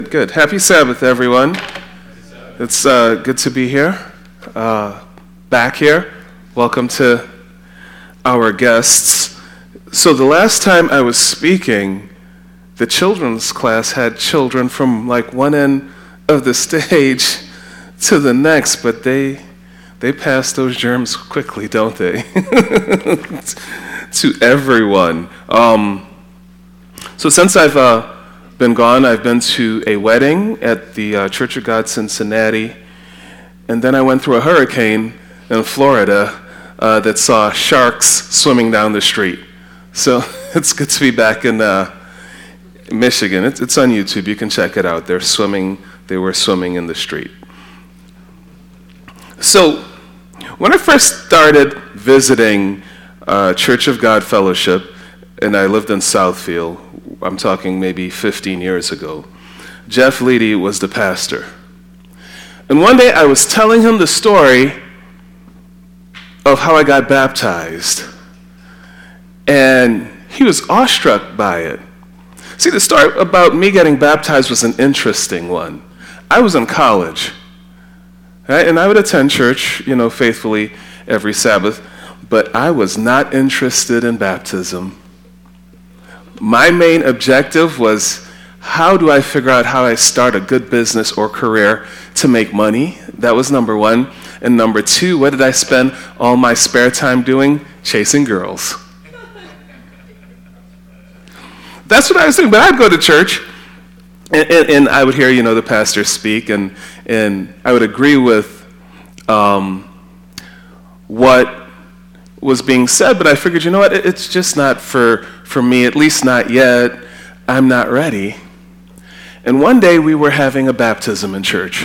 Good. Happy Sabbath, everyone. It's good to be here, back here. Welcome to our guests. So the last time I was speaking, the children's class had children from like one end of the stage to the next, but they pass those germs quickly, don't they? To everyone. So since I've been gone, I've been to a wedding at the Church of God Cincinnati, and then I went through a hurricane in Florida that saw sharks swimming down the street. So it's good to be back in Michigan. It's on YouTube. You can check it out. They were swimming in the street. So when I first started visiting Church of God Fellowship, and I lived in Southfield, I'm talking maybe 15 years ago, Jeff Leedy was the pastor. And one day I was telling him the story of how I got baptized, and he was awestruck by it. See, the story about me getting baptized was an interesting one. I was in college, right? And I would attend church, faithfully every Sabbath, but I was not interested in baptism. My main objective was, how do I figure out how I start a good business or career to make money? That was number one. And number two, what did I spend all my spare time doing? Chasing girls. That's what I was doing. But I'd go to church, and I would hear, the pastor speak, and I would agree with what was being said, but I figured, it's just not for me, at least not yet. I'm not ready. And one day we were having a baptism in church.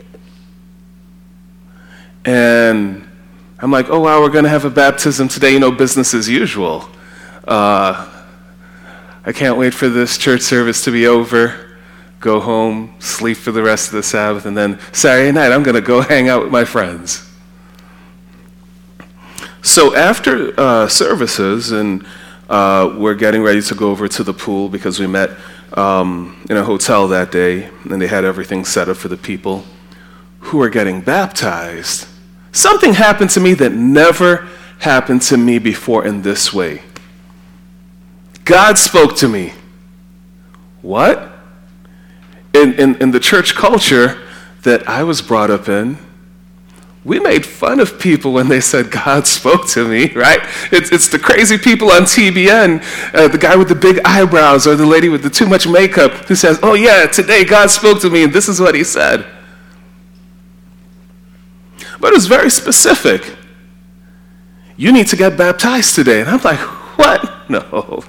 And I'm like, oh wow, we're going to have a baptism today, business as usual. I can't wait for this church service to be over, go home, sleep for the rest of the Sabbath, and then Saturday night I'm going to go hang out with my friends. So after services, and we're getting ready to go over to the pool because we met in a hotel that day, and they had everything set up for the people who were getting baptized. Something happened to me that never happened to me before in this way. God spoke to me. What? In the church culture that I was brought up in, we made fun of people when they said God spoke to me, right? It's the crazy people on TBN, the guy with the big eyebrows or the lady with the too much makeup who says, oh yeah, today God spoke to me and this is what he said. But it was very specific. You need to get baptized today. And I'm like, what? No,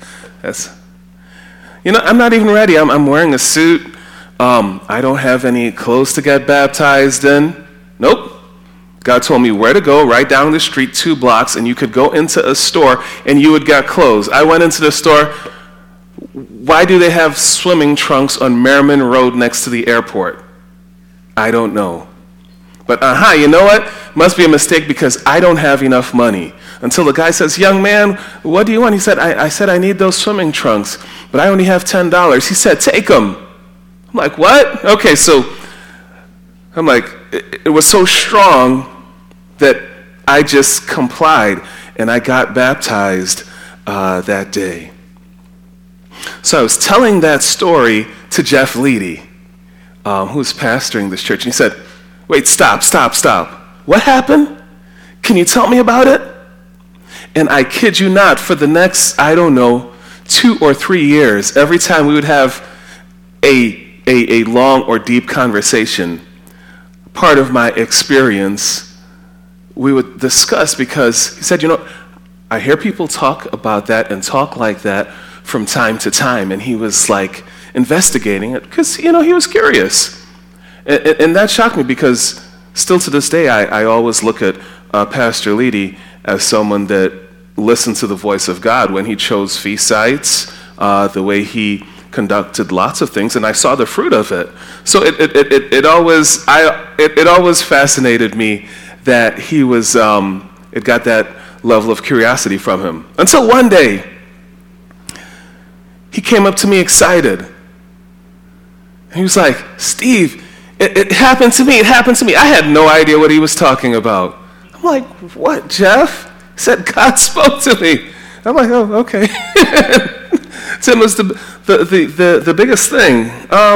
I'm not even ready. I'm wearing a suit. I don't have any clothes to get baptized in. Nope. God told me where to go, right down the street, 2 blocks, and you could go into a store and you would get clothes. I went into the store. Why do they have swimming trunks on Merriman Road next to the airport? I don't know. But you know what? Must be a mistake because I don't have enough money. Until the guy says, young man, what do you want? He said, I said I need those swimming trunks, but I only have $10. He said, take them. I'm like, what? Okay, so I'm like, it was so strong that I just complied, and I got baptized that day. So I was telling that story to Jeff Leedy, who was pastoring this church, and he said, wait, stop. What happened? Can you tell me about it? And I kid you not, for the next, 2 or 3 years, every time we would have a long or deep conversation, part of my experience we would discuss, because he said, I hear people talk about that and talk like that from time to time, and he was like investigating it because, he was curious. And that shocked me because still to this day, I always look at Pastor Leedy as someone that listened to the voice of God when he chose feast sites, the way he conducted lots of things, and I saw the fruit of it. So it always fascinated me that he was, it got that level of curiosity from him. Until one day, he came up to me excited. And he was like, Steve, it happened to me. It happened to me. I had no idea what he was talking about. I'm like, what, Jeff? He said, God spoke to me. I'm like, oh, okay. Tim was the biggest thing.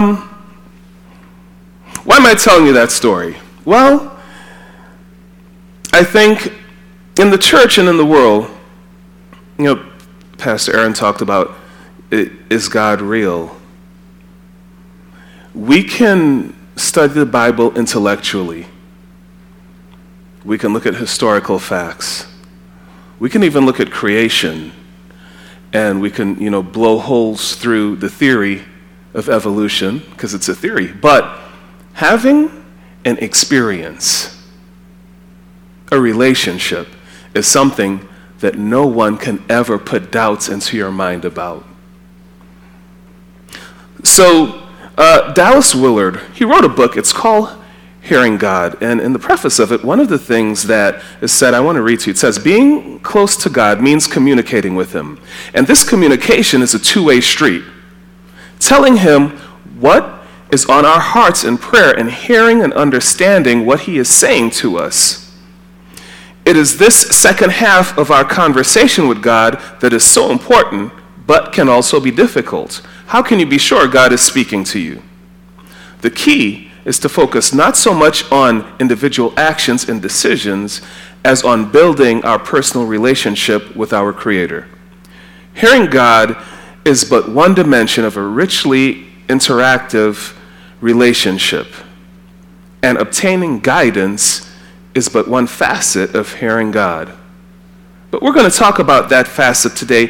Why am I telling you that story? Well, I think in the church and in the world, Pastor Aaron talked about, is God real? We can study the Bible intellectually. We can look at historical facts. We can even look at creation, and we can, blow holes through the theory of evolution, because it's a theory. But having an experience, a relationship, is something that no one can ever put doubts into your mind about. So, Dallas Willard, he wrote a book. It's called Hearing God. And in the preface of it, one of the things that is said, I want to read to you. It says, being close to God means communicating with him. And this communication is a two-way street. Telling him what is on our hearts in prayer and hearing and understanding what he is saying to us. It is this second half of our conversation with God that is so important, but can also be difficult. How can you be sure God is speaking to you? The key is to focus not so much on individual actions and decisions as on building our personal relationship with our Creator. Hearing God is but one dimension of a richly interactive relationship, and obtaining guidance is but one facet of hearing God. But we're going to talk about that facet today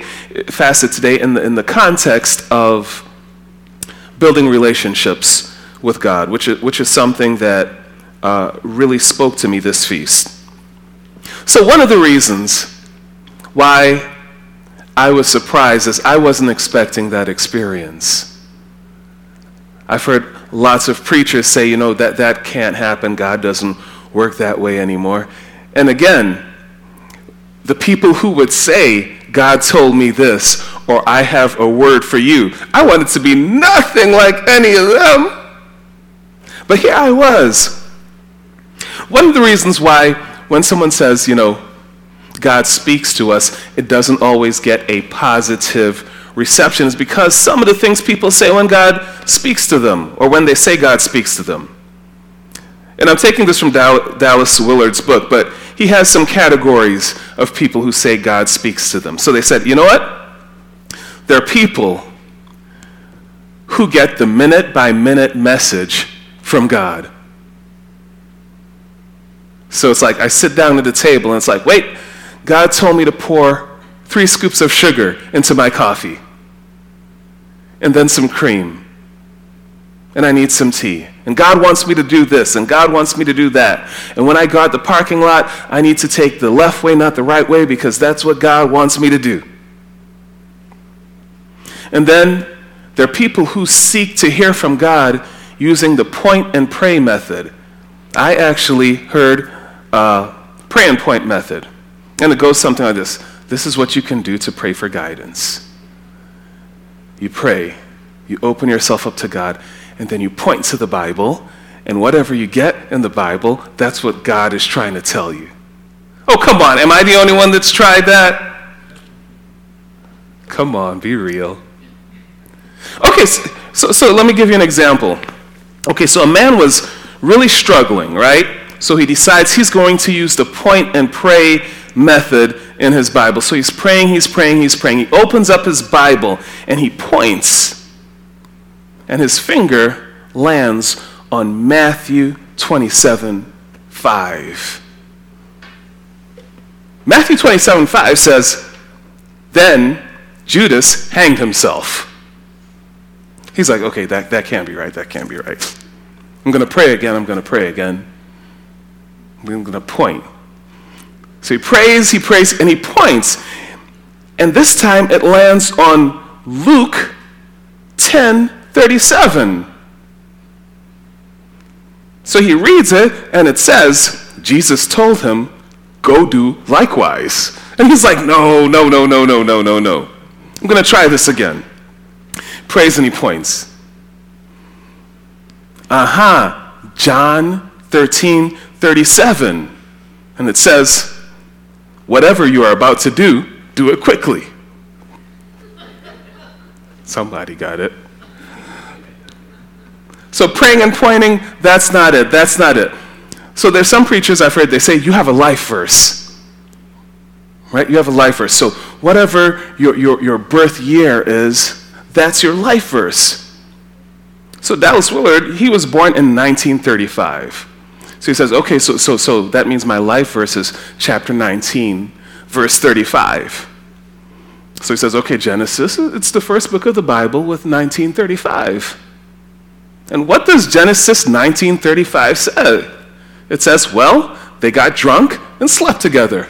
in the context of building relationships with God, which is something that really spoke to me this feast. So one of the reasons why I was surprised is I wasn't expecting that experience. I've heard lots of preachers say, that can't happen. God doesn't work that way anymore. And again, the people who would say, God told me this, or I have a word for you, I wanted to be nothing like any of them. But here I was. One of the reasons why when someone says, God speaks to us, it doesn't always get a positive reception is because some of the things people say when God speaks to them, or when they say God speaks to them. And I'm taking this from Dallas Willard's book, but he has some categories of people who say God speaks to them. So they said, you know what? There are people who get the minute-by-minute message from God. So it's like I sit down at the table and it's like, wait, God told me to pour 3 scoops of sugar into my coffee, and then some cream, and I need some tea. And God wants me to do this, and God wants me to do that. And when I go out the parking lot, I need to take the left way, not the right way, because that's what God wants me to do. And then there are people who seek to hear from God using the point and pray method. I actually heard pray and point method. And it goes something like this. This is what you can do to pray for guidance. You pray, you open yourself up to God, and then you point to the Bible, and whatever you get in the Bible, that's what God is trying to tell you. Oh, come on, am I the only one that's tried that? Come on, be real. Okay, so let me give you an example. Okay, so a man was really struggling, right? So he decides he's going to use the point and pray method in his Bible. So he's praying. He opens up his Bible and he points, and his finger lands on Matthew 27:5. Matthew 27:5 says, then Judas hanged himself. He's like, okay, that can't be right. That can't be right. I'm going to pray again. I'm going to point. So he prays, and he points. And this time it lands on Luke 10:37. So he reads it, and it says, Jesus told him, go do likewise. And he's like, no. I'm going to try this again. Prays and he points. John 13:37. And it says, whatever you are about to do, do it quickly. Somebody got it. So praying and pointing, that's not it. That's not it. So there's some preachers I've heard, they say, you have a life verse. Right? You have a life verse. So whatever your birth year is, that's your life verse. So Dallas Willard, he was born in 1935. So he says, okay, so that means my life verse is chapter 19, verse 35. So he says, okay, Genesis, it's the first book of the Bible with 1935. And what does Genesis 19:35 say? It says, well, they got drunk and slept together.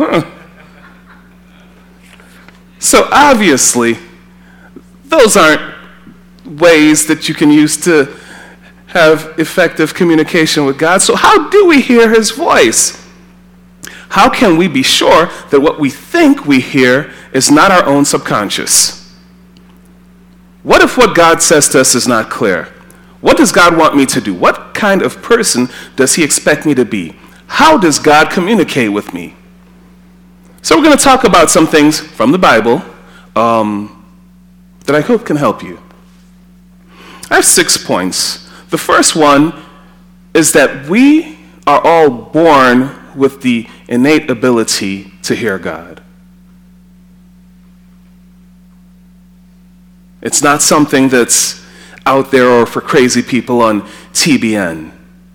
So obviously, those aren't ways that you can use to have effective communication with God. So how do we hear his voice? How can we be sure that what we think we hear is not our own subconscious? What if what God says to us is not clear? What does God want me to do? What kind of person does he expect me to be? How does God communicate with me? So we're going to talk about some things from the Bible that I hope can help you. I have 6 points. The first one is that we are all born with the innate ability to hear God. It's not something that's out there or for crazy people on TBN.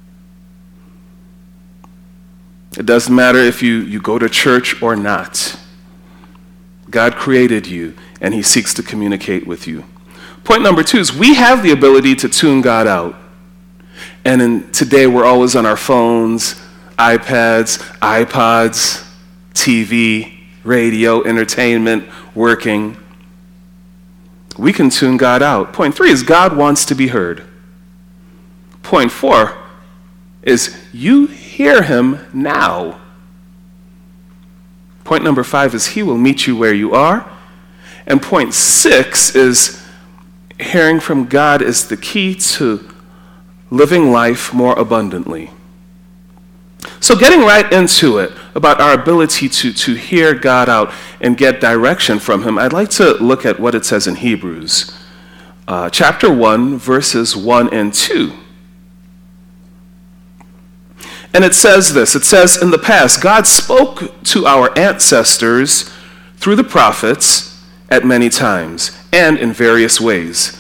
It doesn't matter if you go to church or not. God created you, and he seeks to communicate with you. Point number 2 is we have the ability to tune God out. And today we're always on our phones, iPads, iPods, TV, radio, entertainment, working. We can tune God out. Point 3 is God wants to be heard. Point 4 is you hear him now. Point number 5 is he will meet you where you are. And point 6 is hearing from God is the key to living life more abundantly. So getting right into it, about our ability to hear God out and get direction from him, I'd like to look at what it says in Hebrews, chapter 1, verses 1 and 2. And it says this, it says, in the past, God spoke to our ancestors through the prophets at many times and in various ways.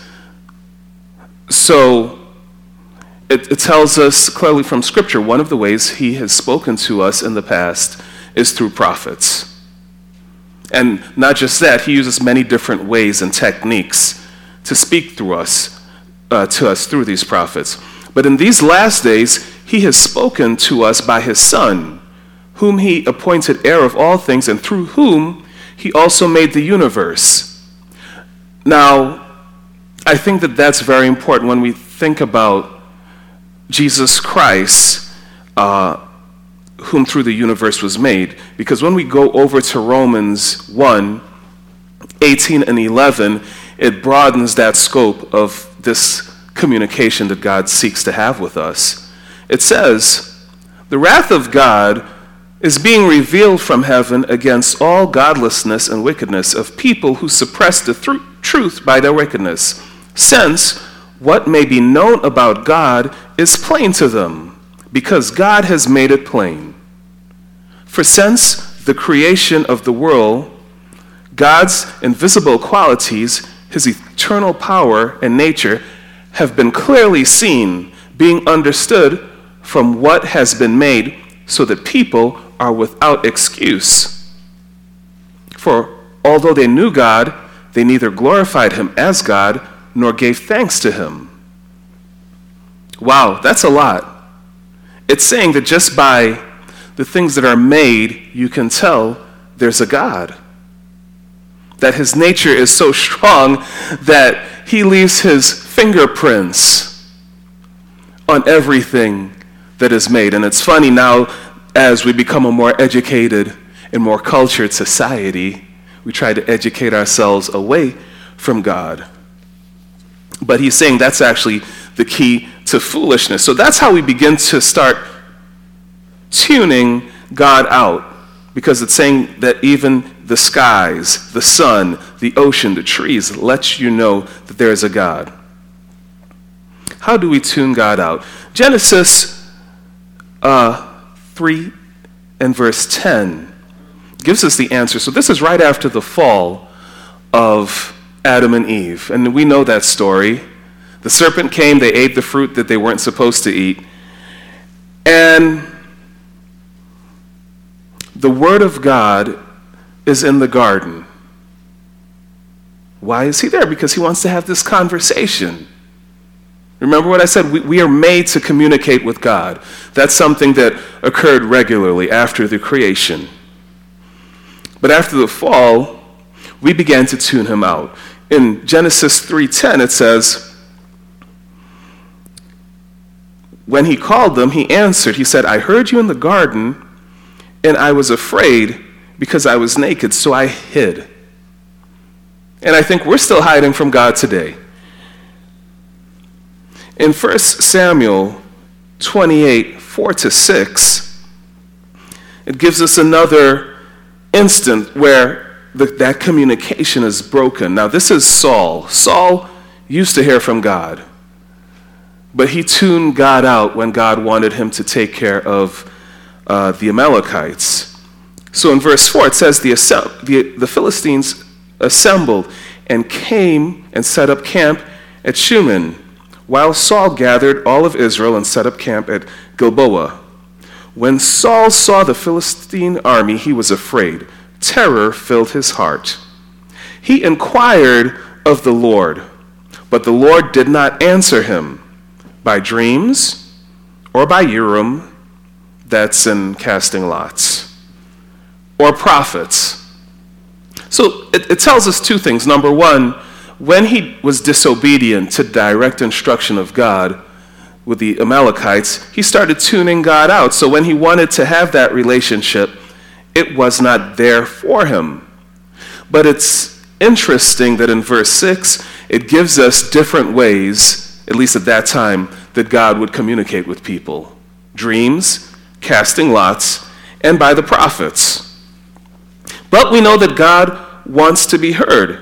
So it tells us clearly from Scripture, one of the ways he has spoken to us in the past is through prophets. And not just that, he uses many different ways and techniques to speak to us through these prophets. But in these last days, he has spoken to us by his Son, whom he appointed heir of all things, and through whom he also made the universe. Now, I think that that's very important when we think about Jesus Christ, whom through the universe was made. Because when we go over to Romans 1, 18 and 11, it broadens that scope of this communication that God seeks to have with us. It says, the wrath of God is being revealed from heaven against all godlessness and wickedness of people who suppress the truth by their wickedness, since what may be known about God is plain to them, because God has made it plain. For since the creation of the world, God's invisible qualities, his eternal power and nature, have been clearly seen, being understood from what has been made, so that people are without excuse. For although they knew God, they neither glorified him as God nor gave thanks to him. Wow, that's a lot. It's saying that just by the things that are made, you can tell there's a God. That his nature is so strong that he leaves his fingerprints on everything that is made. And it's funny now, as we become a more educated and more cultured society, we try to educate ourselves away from God. But he's saying that's actually the key to to foolishness. So that's how we begin to start tuning God out, because it's saying that even the skies, the sun, the ocean, the trees lets you know that there is a God. How do we tune God out? Genesis 3 and verse 10 gives us the answer. So this is right after the fall of Adam and Eve. And we know that story. The serpent came, they ate the fruit that they weren't supposed to eat. And the Word of God is in the garden. Why is he there? Because he wants to have this conversation. Remember what I said? We are made to communicate with God. That's something that occurred regularly after the creation. But after the fall, we began to tune him out. In Genesis 3:10, it says, when he called them, he answered. He said, I heard you in the garden, and I was afraid because I was naked, so I hid. And I think we're still hiding from God today. In 1 Samuel 28, 4-6, it gives us another instant where that communication is broken. Now, this is Saul. Saul used to hear from God, but he tuned God out when God wanted him to take care of the Amalekites. So in verse 4, it says, the Philistines assembled and came and set up camp at Shunem, while Saul gathered all of Israel and set up camp at Gilboa. When Saul saw the Philistine army, he was afraid. Terror filled his heart. He inquired of the Lord, but the Lord did not answer him by dreams or by Urim, that's in casting lots, or prophets. So it tells us two things. Number one, when he was disobedient to direct instruction of God with the Amalekites, he started tuning God out. So when he wanted to have that relationship, it was not there for him. But it's interesting that in verse 6, it gives us different ways, at least at that time, that God would communicate with people. Dreams, casting lots, and by the prophets. But we know that God wants to be heard.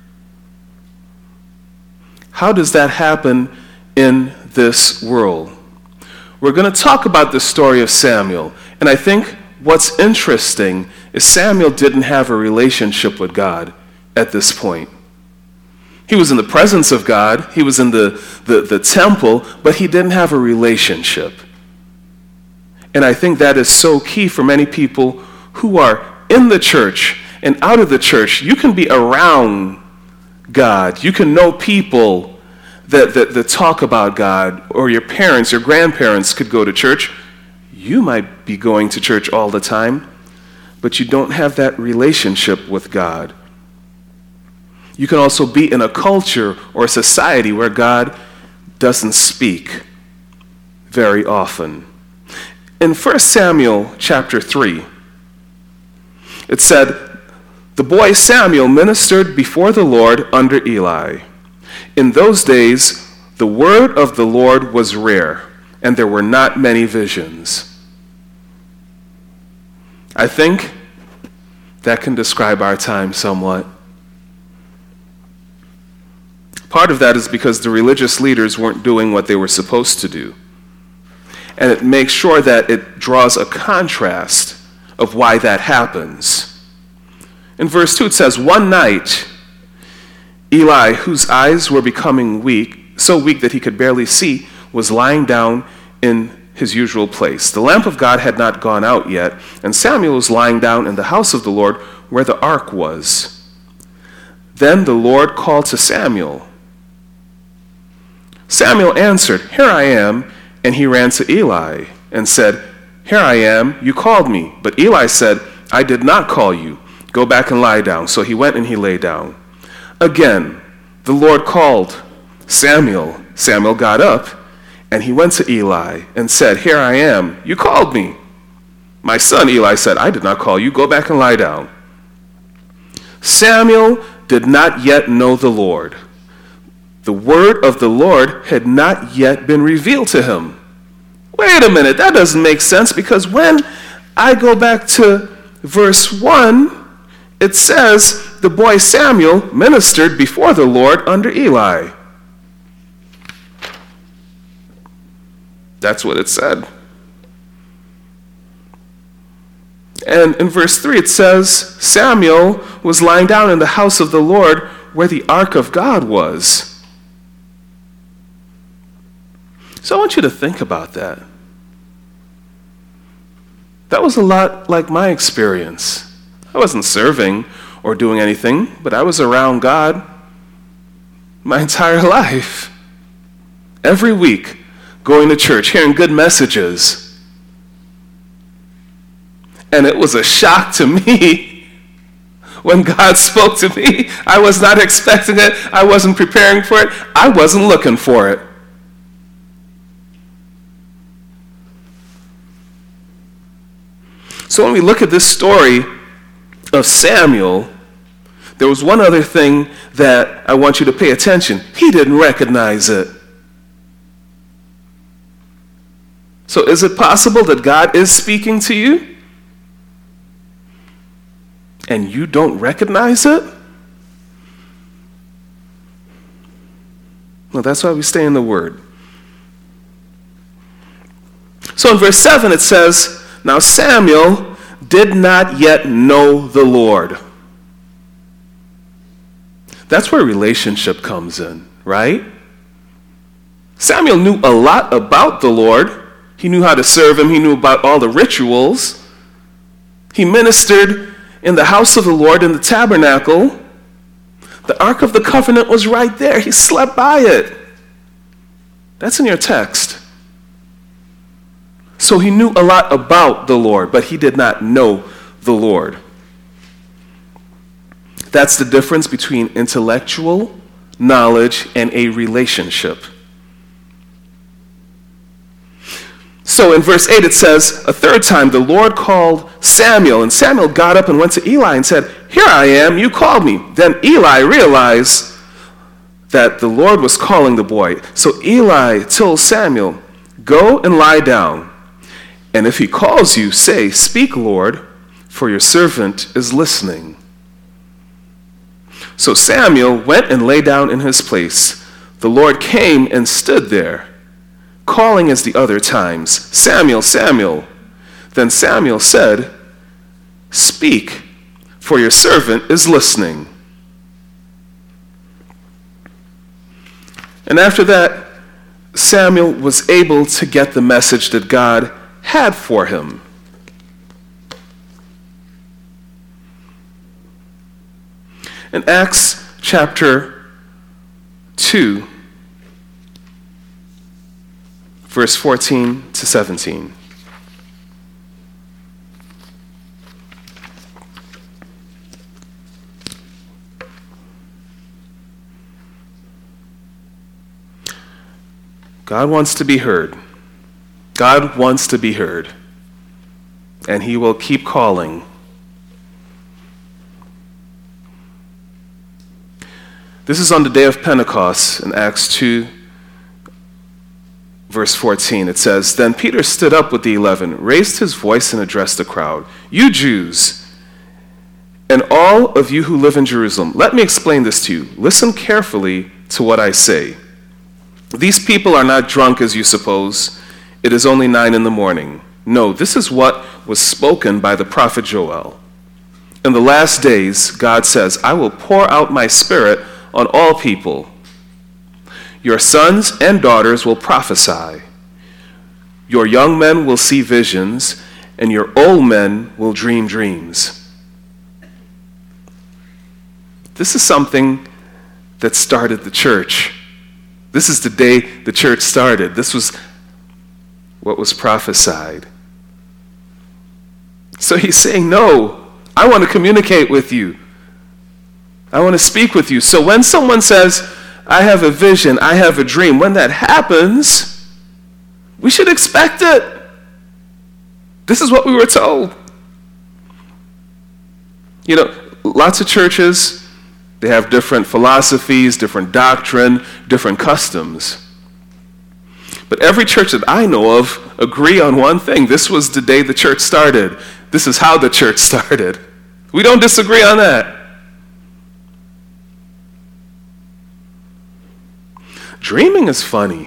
How does that happen in this world? We're going to talk about the story of Samuel. And I think what's interesting is Samuel didn't have a relationship with God at this point. He was in the presence of God. He was in the temple, but he didn't have a relationship. And I think that is so key for many people who are in the church and out of the church. You can be around God. You can know people that talk about God, or your parents, your grandparents could go to church. You might be going to church all the time, but you don't have that relationship with God. You can also be in a culture or a society where God doesn't speak very often. In 1 Samuel chapter 3, it said, the boy Samuel ministered before the Lord under Eli. In those days, the word of the Lord was rare, and there were not many visions. I think that can describe our time somewhat. Part of that is because the religious leaders weren't doing what they were supposed to do. And it makes sure that it draws a contrast of why that happens. In verse 2, it says, one night, Eli, whose eyes were becoming weak, so weak that he could barely see, was lying down in his usual place. The lamp of God had not gone out yet, and Samuel was lying down in the house of the Lord where the ark was. Then the Lord called to Samuel. Samuel answered, here I am. And he ran to Eli and said, here I am, you called me. But Eli said, I did not call you. Go back and lie down. So he went and he lay down. Again, the Lord called Samuel. Samuel got up and he went to Eli and said, here I am, you called me. My son, Eli said, I did not call you. Go back and lie down. Samuel did not yet know the Lord. the word of the Lord had not yet been revealed to him. Wait a minute, that doesn't make sense, because when I go back to verse 1, it says the boy Samuel ministered before the Lord under Eli. That's what it said. And in verse 3 it says Samuel was lying down in the house of the Lord where the ark of God was. So I want you to think about that. That was a lot like my experience. I wasn't serving or doing anything, but I was around God my entire life. Every week, going to church, hearing good messages. And it was a shock to me when God spoke to me. I was not expecting it. I wasn't preparing for it. I wasn't looking for it. So when we look at this story of Samuel, there was one other thing that I want you to pay attention. He didn't recognize it. So is it possible that God is speaking to you and you don't recognize it? Well, that's why we stay in the Word. So in verse 7 it says, now Samuel did not yet know the Lord. That's where relationship comes in, right? Samuel knew a lot about the Lord. He knew how to serve him. He knew about all the rituals. He ministered in the house of the Lord in the tabernacle. The Ark of the Covenant was right there. He slept by it. That's in your text. So he knew a lot about the Lord, but he did not know the Lord. That's the difference between intellectual knowledge and a relationship. So in verse 8 it says, a third time the Lord called Samuel, and Samuel got up and went to Eli and said, here I am, you called me. Then Eli realized that the Lord was calling the boy. So Eli told Samuel, go and lie down. And if he calls you, say, speak, Lord, for your servant is listening. So Samuel went and lay down in his place. The Lord came and stood there, calling as the other times, Samuel, Samuel. Then Samuel said, speak, for your servant is listening. And after that, Samuel was able to get the message that God had for him. In Acts chapter 2, verse 14 to 17. God wants to be heard. God wants to be heard. And he will keep calling. This is on the day of Pentecost in Acts 2, verse 14. It says, then Peter stood up with the 11, raised his voice and addressed the crowd. You Jews, and all of you who live in Jerusalem, let me explain this to you. Listen carefully to what I say. These people are not drunk as you suppose. It is only 9 a.m. No, this is what was spoken by the prophet Joel. In the last days, God says, I will pour out my spirit on all people. Your sons and daughters will prophesy. Your young men will see visions, and your old men will dream dreams. This is something that started the church. This is the day the church started. This was what was prophesied. So he's saying, no, I want to communicate with you. I want to speak with you. So when someone says, I have a vision, I have a dream, when that happens, we should expect it. This is what we were told. You know, lots of churches, They have different philosophies, different doctrine, different customs. But every church that I know of agree on one thing. This was the day the church started. This is how the church started. We don't disagree on that. Dreaming is funny.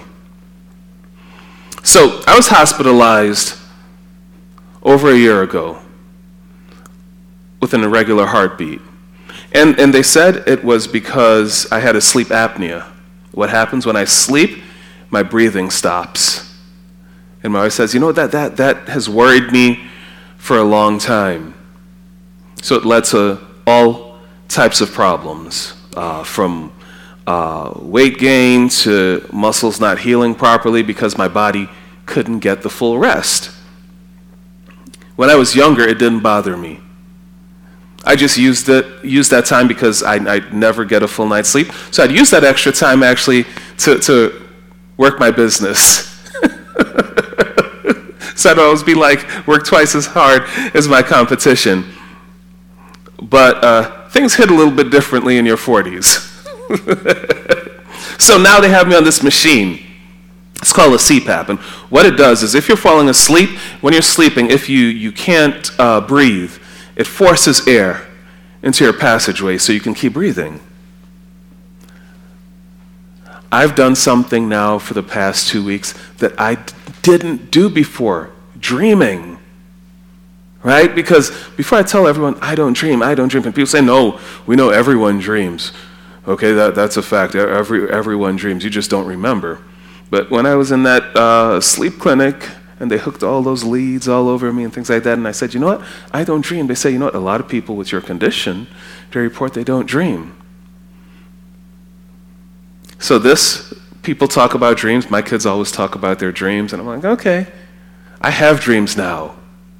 So I was hospitalized over a year ago with an irregular heartbeat. And they said it was because I had a sleep apnea. What happens when I sleep? My breathing stops. And my wife says, that has worried me for a long time. So it led to all types of problems, from weight gain to muscles not healing properly because my body couldn't get the full rest. When I was younger, it didn't bother me. I just used that time because I'd never get a full night's sleep. So I'd use that extra time actually to work my business. So I'd always be work twice as hard as my competition. But things hit a little bit differently in your 40s. So now they have me on this machine. It's called a CPAP. And what it does is if you're falling asleep, when you're sleeping, if you can't breathe, it forces air into your passageway so you can keep breathing. I've done something now for the past 2 weeks that I didn't do before, dreaming. Right? Because before I tell everyone, I don't dream, and people say, no, we know everyone dreams. Okay, that's a fact. Everyone dreams. You just don't remember. But when I was in that sleep clinic, and they hooked all those leads all over me and things like that, and I said, you know what? I don't dream. They say, you know what? A lot of people with your condition, they report they don't dream. So people talk about dreams. My kids always talk about their dreams, and I'm like, okay, I have dreams now.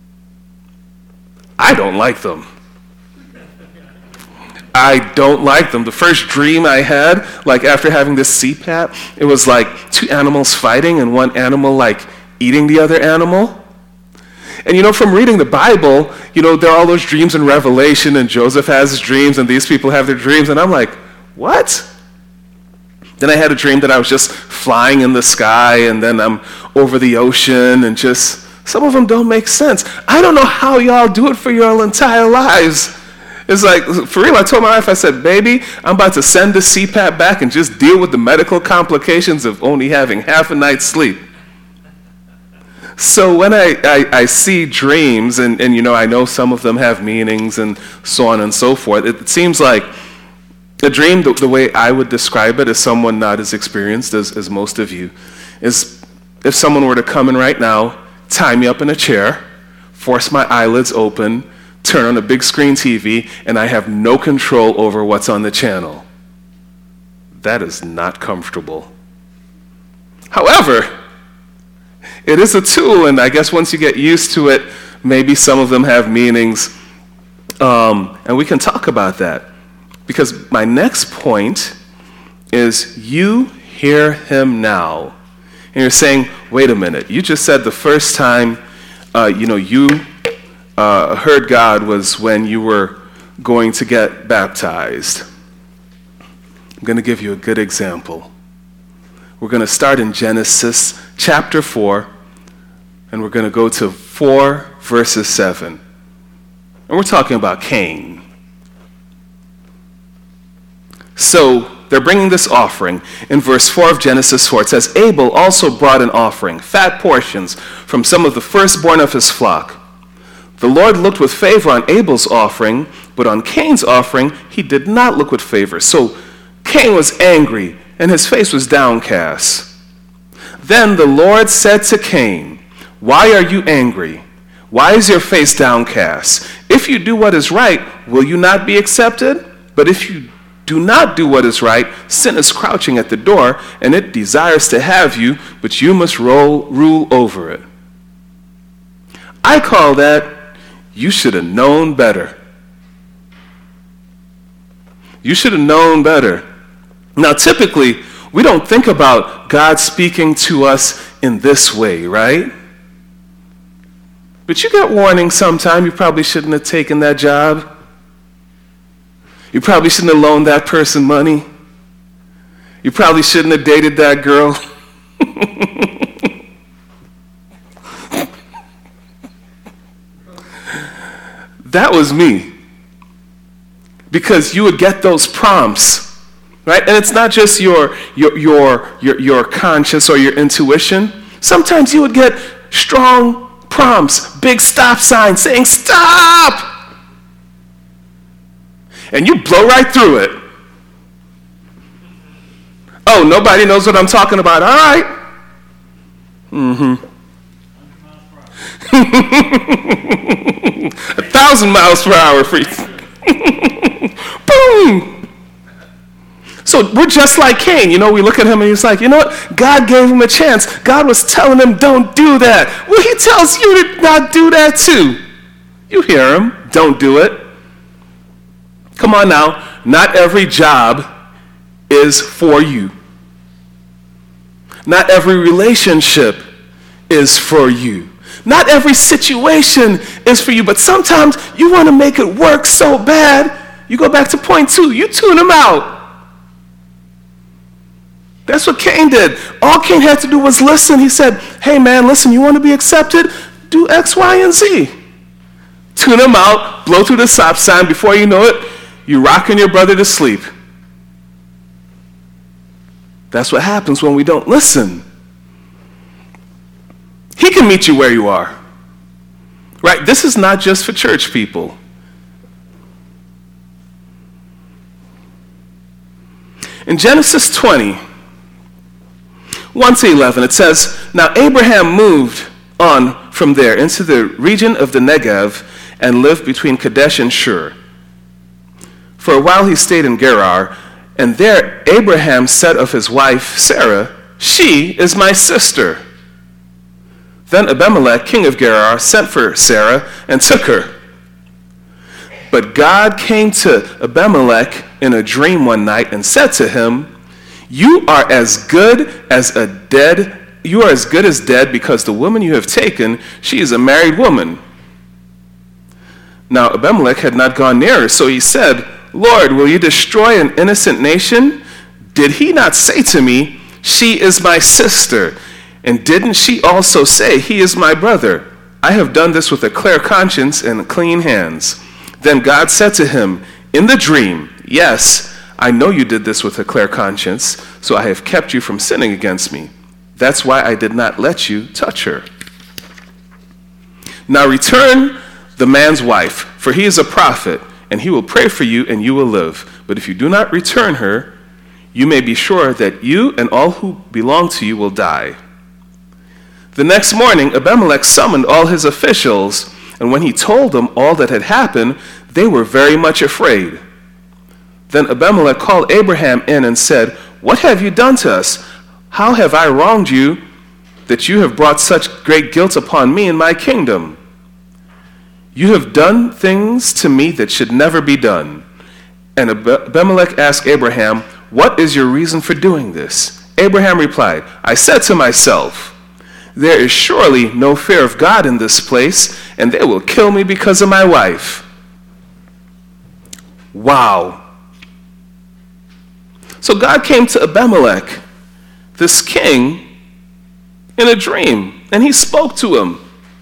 I don't like them. I don't like them. The first dream I had, after having this CPAP, it was two animals fighting and one animal eating the other animal. And from reading the Bible, there are all those dreams in Revelation, and Joseph has his dreams, and these people have their dreams, and I'm like, what? Then I had a dream that I was just flying in the sky, and then I'm over the ocean, and just, some of them don't make sense. I don't know how y'all do it for your entire lives. It's for real, I told my wife, I said, baby, I'm about to send the CPAP back and just deal with the medical complications of only having half a night's sleep. So when I see dreams, and I know some of them have meanings and so on and so forth, it seems like a dream, the way I would describe it as someone not as experienced as most of you, is if someone were to come in right now, tie me up in a chair, force my eyelids open, turn on a big screen TV, and I have no control over what's on the channel. That is not comfortable. However, it is a tool, and I guess once you get used to it, maybe some of them have meanings, and we can talk about that. Because my next point is you hear him now. And you're saying, wait a minute, you just said the first time you heard God was when you were going to get baptized. I'm going to give you a good example. We're going to start in Genesis chapter 4, and we're going to go to 4 verses 7. And we're talking about Cain. So they're bringing this offering. In verse 4 of Genesis 4, it says, Abel also brought an offering, fat portions, from some of the firstborn of his flock. The Lord looked with favor on Abel's offering, but on Cain's offering he did not look with favor. So Cain was angry, and his face was downcast. Then the Lord said to Cain, why are you angry? Why is your face downcast? If you do what is right, will you not be accepted? But if you do not do what is right, sin is crouching at the door, and it desires to have you, but you must rule over it. I call that, you should have known better. You should have known better. Now, typically, we don't think about God speaking to us in this way, right? But you get warning sometime. You probably shouldn't have taken that job. You probably shouldn't have loaned that person money. You probably shouldn't have dated that girl. That was me. Because you would get those prompts, right? And it's not just your conscience or your intuition. Sometimes you would get strong prompts, big stop signs saying, stop! And you blow right through it. Oh, nobody knows what I'm talking about. All right. Mm-hmm. 1,000 miles per hour for you. Boom. So we're just like Cain. You know, we look at him and he's like, you know what? God gave him a chance. God was telling him, don't do that. Well, he tells you to not do that too. You hear him. Don't do it. Come on now. Not every job is for you. Not every relationship is for you. Not every situation is for you, but sometimes you want to make it work so bad, you go back to point 2, you tune them out. That's what Cain did. All Cain had to do was listen. He said, hey man, listen, you want to be accepted? Do X, Y, and Z. Tune them out, blow through the stop sign. Before you know it, you're rocking your brother to sleep. That's what happens when we don't listen. He can meet you where you are. Right? This is not just for church people. In Genesis 20, 1 to 11, it says, now Abraham moved on from there into the region of the Negev and lived between Kadesh and Shur. For a while he stayed in Gerar, and there Abraham said of his wife Sarah, she is my sister. Then Abimelech, king of Gerar, sent for Sarah and took her. But God came to Abimelech in a dream one night and said to him, you are as good as dead because the woman you have taken, she is a married woman. Now Abimelech had not gone near her, so he said, Lord, will you destroy an innocent nation? Did he not say to me, she is my sister? And didn't she also say, he is my brother? I have done this with a clear conscience and clean hands. Then God said to him in the dream, yes, I know you did this with a clear conscience, so I have kept you from sinning against me. That's why I did not let you touch her. Now return the man's wife, for he is a prophet, and he will pray for you and you will live. But if you do not return her, you may be sure that you and all who belong to you will die. The next morning, Abimelech summoned all his officials, and when he told them all that had happened, they were very much afraid. Then Abimelech called Abraham in and said, what have you done to us? How have I wronged you that you have brought such great guilt upon me and my kingdom? You have done things to me that should never be done. And Abimelech asked Abraham, what is your reason for doing this? Abraham replied, I said to myself, there is surely no fear of God in this place, and they will kill me because of my wife. Wow. So God came to Abimelech, this king, in a dream, and he spoke to him.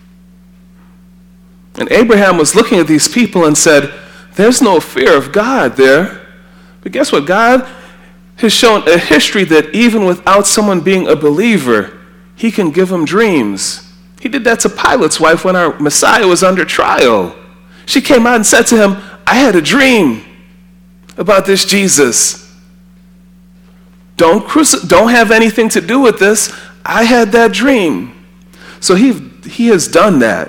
And Abraham was looking at these people and said, there's no fear of God there. But guess what? God has shown a history that even without someone being a believer, he can give them dreams. He did that to Pilate's wife when our Messiah was under trial. She came out and said to him, I had a dream about this Jesus. Don't have anything to do with this. I had that dream. So he has done that.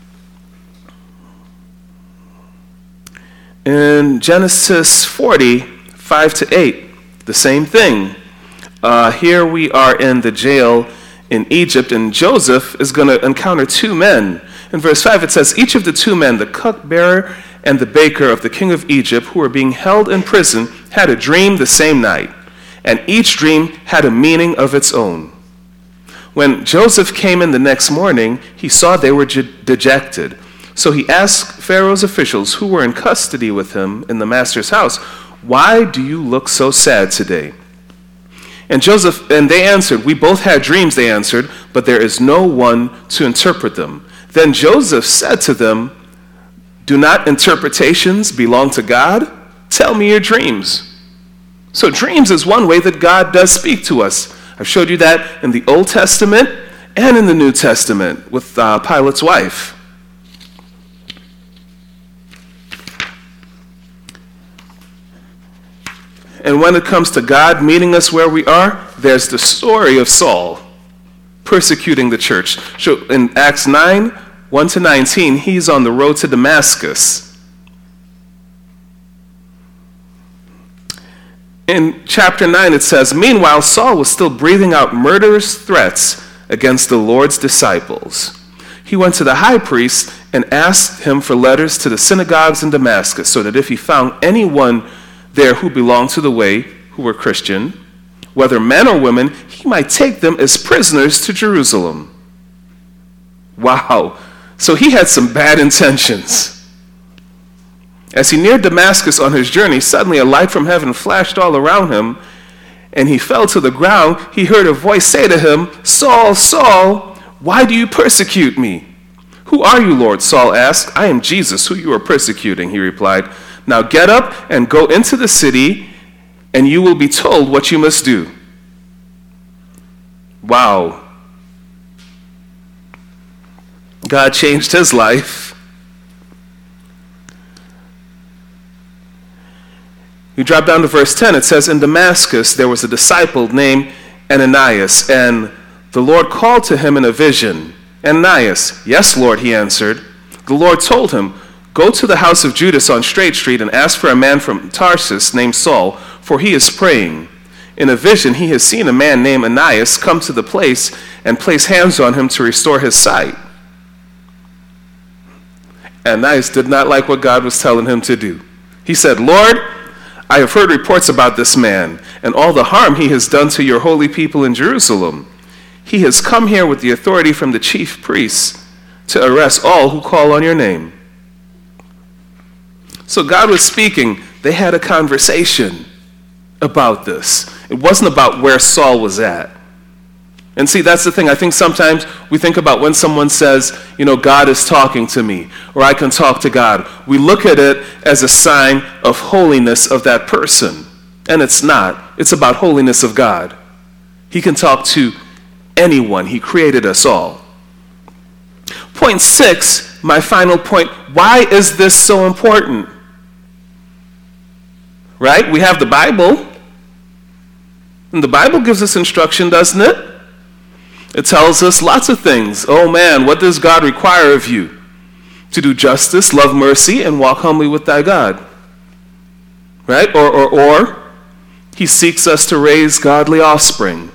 In Genesis 40, 5 to 8, the same thing. Here we are in the jail in Egypt, and Joseph is going to encounter two men. In verse 5 it says, each of the two men, the cupbearer and the baker of the king of Egypt, who were being held in prison, had a dream the same night, and each dream had a meaning of its own. When Joseph came in the next morning, he saw they were dejected. So he asked Pharaoh's officials who were in custody with him in the master's house, "Why do you look so sad today?" And they answered, "We both had dreams," they answered, "but there is no one to interpret them." Then Joseph said to them, "Do not interpretations belong to God? Tell me your dreams." So dreams is one way that God does speak to us. I've showed you that in the Old Testament and in the New Testament with Pilate's wife. And when it comes to God meeting us where we are, there's the story of Saul persecuting the church. So in Acts 9, 1-19, he's on the road to Damascus. In chapter 9, it says, "Meanwhile, Saul was still breathing out murderous threats against the Lord's disciples. He went to the high priest and asked him for letters to the synagogues in Damascus, so that if he found anyone there who belonged to the way, who were Christian, whether men or women, he might take them as prisoners to Jerusalem." Wow. So he had some bad intentions. As he neared Damascus on his journey, suddenly a light from heaven flashed all around him, and he fell to the ground. He heard a voice say to him, "Saul, Saul, why do you persecute me?" "Who are you, Lord?" Saul asked. "I am Jesus, who you are persecuting," he replied. "Now get up and go into the city, and you will be told what you must do." Wow. God changed his life. You drop down to verse 10. It says, "In Damascus there was a disciple named Ananias, and the Lord called to him in a vision. 'Ananias.' 'Yes, Lord,' he answered. The Lord told him, 'Go to the house of Judas on Straight Street and ask for a man from Tarsus named Saul, for he is praying. In a vision he has seen a man named Ananias come to the place and place hands on him to restore his sight.'" Ananias did not like what God was telling him to do. He said, "Lord, I have heard reports about this man and all the harm he has done to your holy people in Jerusalem. He has come here with the authority from the chief priests to arrest all who call on your name." So God was speaking. They had a conversation about this. It wasn't about where Saul was at. And see, that's the thing. I think sometimes we think about when someone says, God is talking to me, or I can talk to God. We look at it as a sign of holiness of that person. And it's not. It's about holiness of God. He can talk to anyone. He created us all. Point 6, my final point. Why is this so important? Right? We have the Bible. And the Bible gives us instruction, doesn't it? It tells us lots of things. Oh man, what does God require of you? To do justice, love mercy, and walk humbly with thy God. Right? Or he seeks us to raise godly offspring.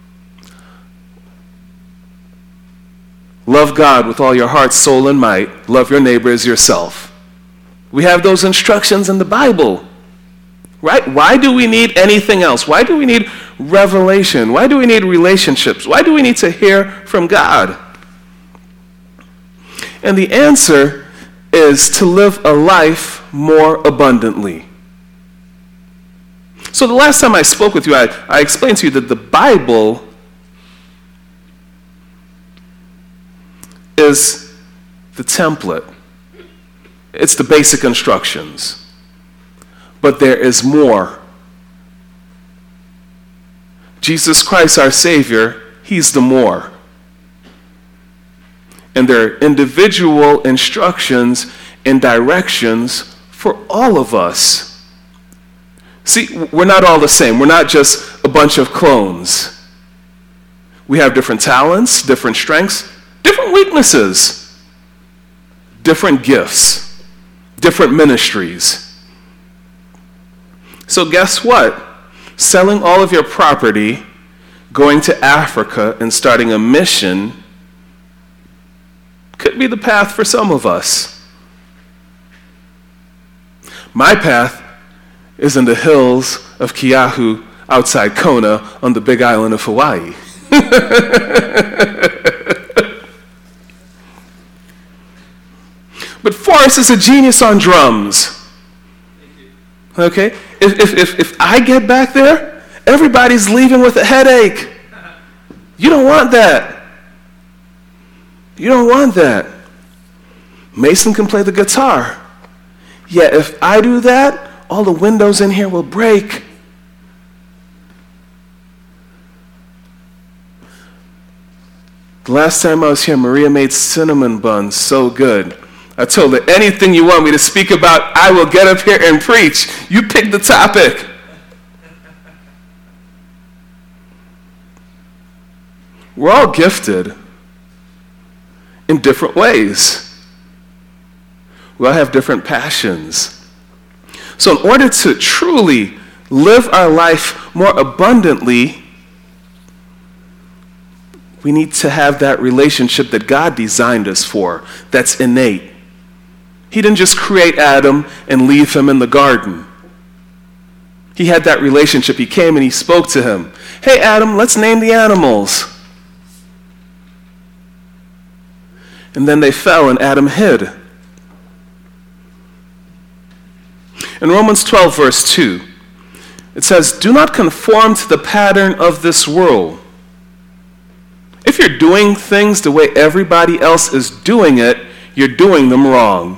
Love God with all your heart, soul, and might. Love your neighbor as yourself. We have those instructions in the Bible. Right? Why do we need anything else? Why do we need revelation? Why do we need relationships? Why do we need to hear from God? And the answer is to live a life more abundantly. So the last time I spoke with you, I explained to you that the Bible is the template. It's the basic instructions. But there is more. Jesus Christ, our Savior, he's the more. And there are individual instructions and directions for all of us. See, we're not all the same. We're not just a bunch of clones. We have different talents, different strengths, different weaknesses, different gifts, different ministries. So guess what? Selling all of your property, going to Africa, and starting a mission could be the path for some of us. My path is in the hills of Kiahu outside Kona on the big island of Hawaii. Forrest is a genius on drums. Okay? If I get back there, everybody's leaving with a headache. You don't want that. You don't want that. Mason can play the guitar. Yeah, if I do that, all the windows in here will break. The last time I was here, Maria made cinnamon buns so good. I told her, anything you want me to speak about, I will get up here and preach. You pick the topic. We're all gifted in different ways. We all have different passions. So in order to truly live our life more abundantly, we need to have that relationship that God designed us for, that's innate. He didn't just create Adam and leave him in the garden. He had that relationship. He came and he spoke to him. Hey, Adam, let's name the animals. And then they fell and Adam hid. In Romans 12, verse 2, it says, do not conform to the pattern of this world. If you're doing things the way everybody else is doing it, you're doing them wrong.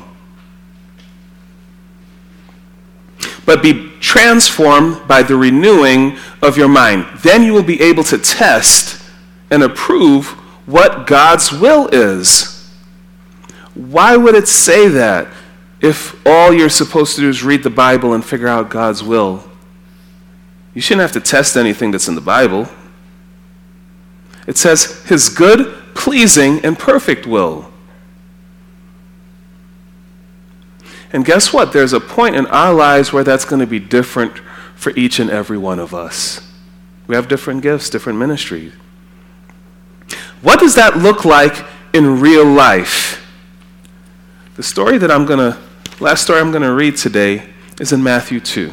But be transformed by the renewing of your mind. Then you will be able to test and approve what God's will is. Why would it say that if all you're supposed to do is read the Bible and figure out God's will? You shouldn't have to test anything that's in the Bible. It says his good, pleasing, and perfect will. And guess what? There's a point in our lives where that's going to be different for each and every one of us. We have different gifts, different ministries. What does that look like in real life? The last story I'm going to read today is in Matthew 2.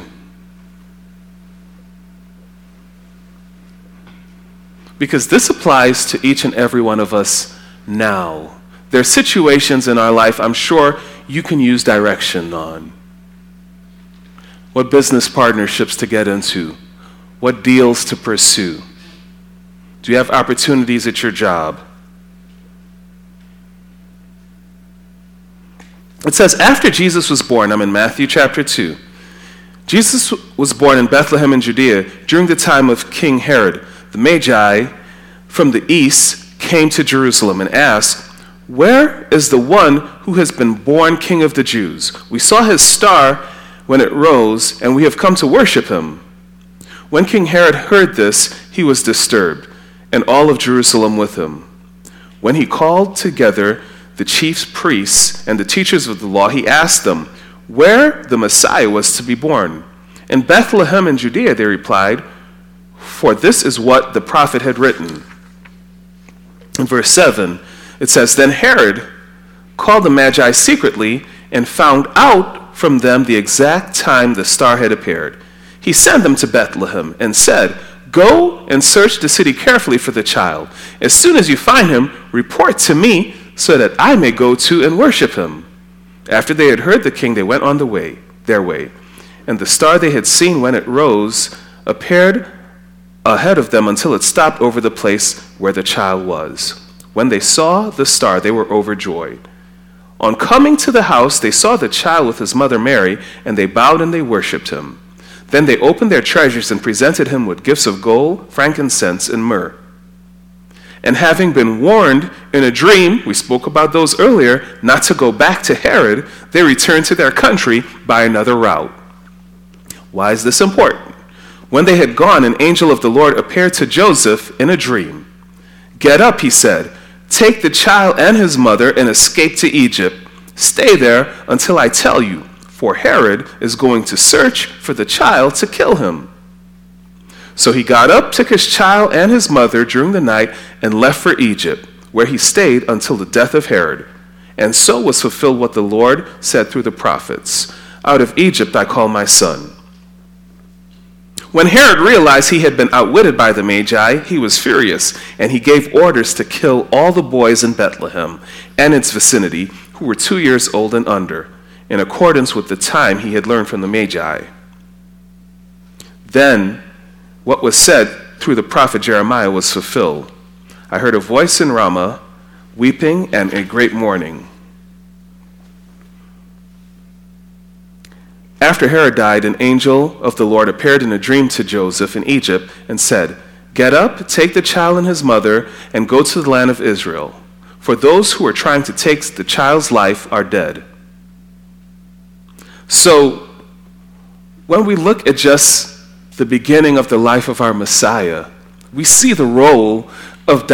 Because this applies to each and every one of us now. There are situations in our life I'm sure you can use direction on. What business partnerships to get into? What deals to pursue? Do you have opportunities at your job? It says, after Jesus was born, I'm in Matthew chapter 2. Jesus was born in Bethlehem in Judea during the time of King Herod. The Magi from the east came to Jerusalem and asked, where is the one who has been born King of the Jews? We saw his star when it rose, and we have come to worship him. When King Herod heard this, he was disturbed, and all of Jerusalem with him. When he called together the chief priests and the teachers of the law, he asked them where the Messiah was to be born. In Bethlehem in Judea, they replied, for this is what the prophet had written. In verse 7, it says, then Herod called the Magi secretly and found out from them the exact time the star had appeared. He sent them to Bethlehem and said, go and search the city carefully for the child. As soon as you find him, report to me so that I may go to and worship him. After they had heard the king, they went on their way. And the star they had seen when it rose appeared ahead of them until it stopped over the place where the child was. When they saw the star, they were overjoyed. On coming to the house, they saw the child with his mother Mary, and they bowed and they worshipped him. Then they opened their treasures and presented him with gifts of gold, frankincense, and myrrh. And having been warned in a dream, we spoke about those earlier, not to go back to Herod, they returned to their country by another route. Why is this important? When they had gone, an angel of the Lord appeared to Joseph in a dream. Get up, he said. Take the child and his mother and escape to Egypt. Stay there until I tell you, for Herod is going to search for the child to kill him. So he got up, took his child and his mother during the night, and left for Egypt, where he stayed until the death of Herod. And so was fulfilled what the Lord said through the prophets, out of Egypt I call my son. When Herod realized he had been outwitted by the Magi, he was furious, and he gave orders to kill all the boys in Bethlehem and its vicinity who who were 2 years old and under, in accordance with the time he had learned from the Magi. Then what was said through the prophet Jeremiah was fulfilled. I heard a voice in Ramah, weeping and a great mourning. After Herod died, an angel of the Lord appeared in a dream to Joseph in Egypt and said, "Get up, take the child and his mother, and go to the land of Israel. For those who are trying to take the child's life are dead." So, when we look at just the beginning of the life of our Messiah, we see the role of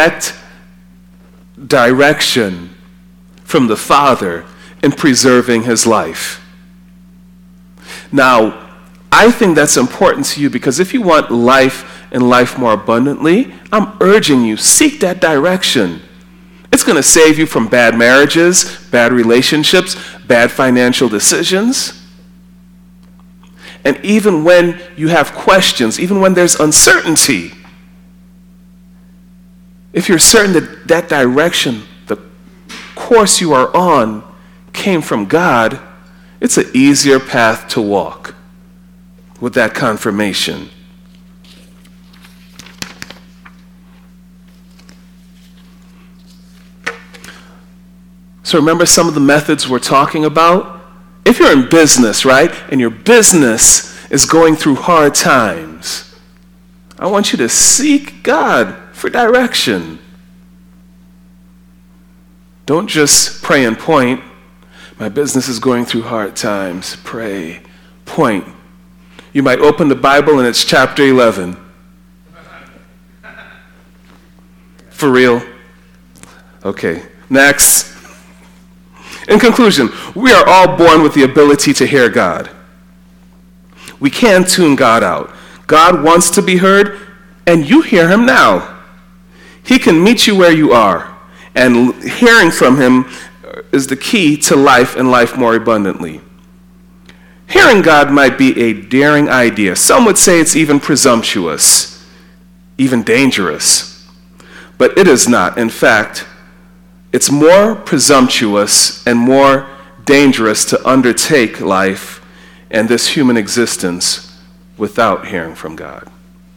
direction from the Father in preserving his life. Now, I think that's important to you because if you want life and life more abundantly, I'm urging you, seek that direction. It's going to save you from bad marriages, bad relationships, bad financial decisions. And even when you have questions, even when there's uncertainty, if you're certain that that direction, the course you are on, came from God, it's an easier path to walk with that confirmation. So remember some of the methods we're talking about? If you're in business, right, and your business is going through hard times, I want you to seek God for direction. Don't just pray and point. My business is going through hard times. Pray, point. You might open the Bible and it's chapter 11. For real? Okay, next. In conclusion, we are all born with the ability to hear God. We can tune God out. God wants to be heard, and you hear him now. He can meet you where you are, and hearing from him is the key to life and life more abundantly. Hearing God might be a daring idea. Some would say it's even presumptuous, even dangerous. But it is not. In fact, it's more presumptuous and more dangerous to undertake life and this human existence without hearing from God.